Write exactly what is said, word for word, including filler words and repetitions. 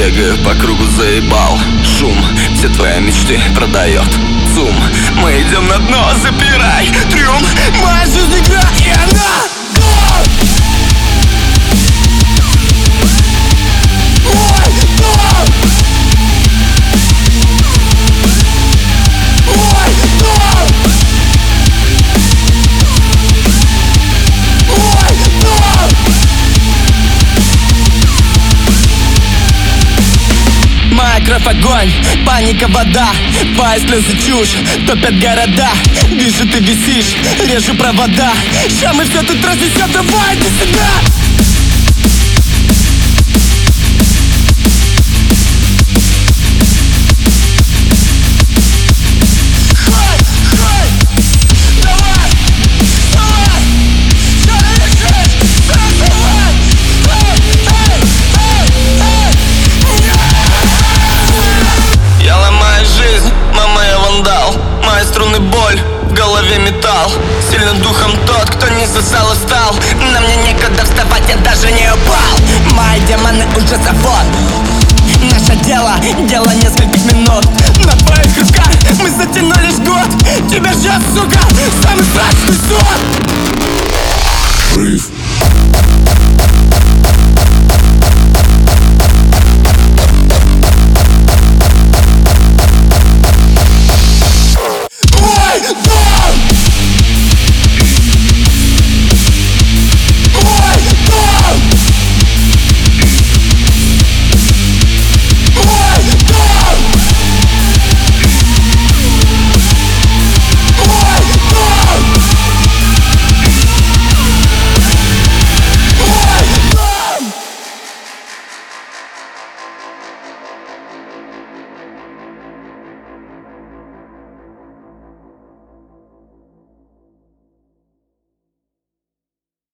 Бегаю по кругу, заебал шум, все твои мечты продает ЦУМ. Мы идем на дно, запирай трюм. Моя жизнь игра, и она моя кровь огонь, паника вода, твои слезы чушь, топят города. Вижу, ты висишь, режу провода. Ща мы все тут разнесем, давай иди сюда. Мои струны боль, в голове металл. Сильным духом тот, кто не сосал и встал. На мне некогда вставать, я даже не упал. Мои демоны уже завод. Наше дело, дело нескольких минут. На твоих руках мы затянули жгут. Тебя ждет, сука, самый страшный суд.